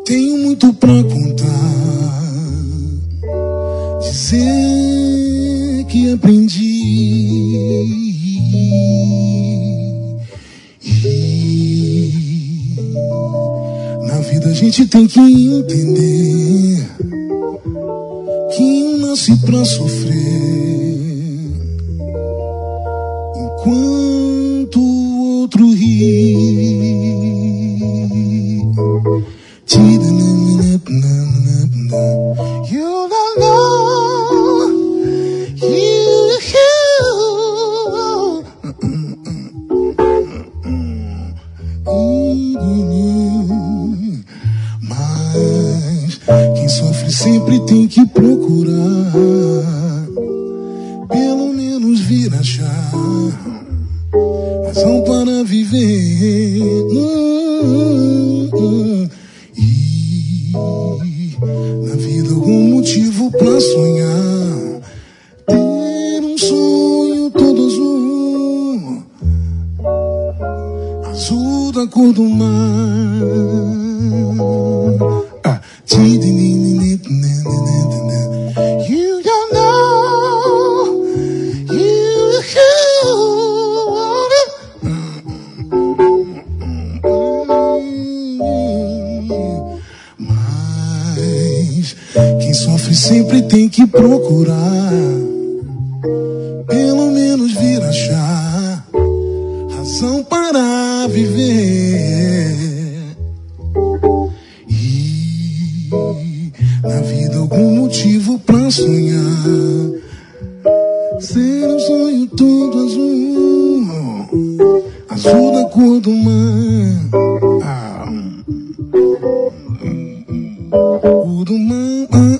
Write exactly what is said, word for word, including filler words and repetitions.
Tenho muito pra contar, dizer que aprendi. E na vida a gente tem que entender que um nasce pra sofrer, enquanto o outro ri. You don't know, you, you. Mas quem sofre sempre tem que procurar, pelo menos vir achar razão para viver. Hum, hum. E na vida algum motivo pra sonhar, ter um sonho todo azul, azul da cor do mar. Ah. You don't know, you, mas quem sofre sempre tem que procurar, pelo menos vir achar razão para viver. E na vida algum motivo pra sonhar, ser um sonho todo azul, azul da cor do mar. Ah. O do mar.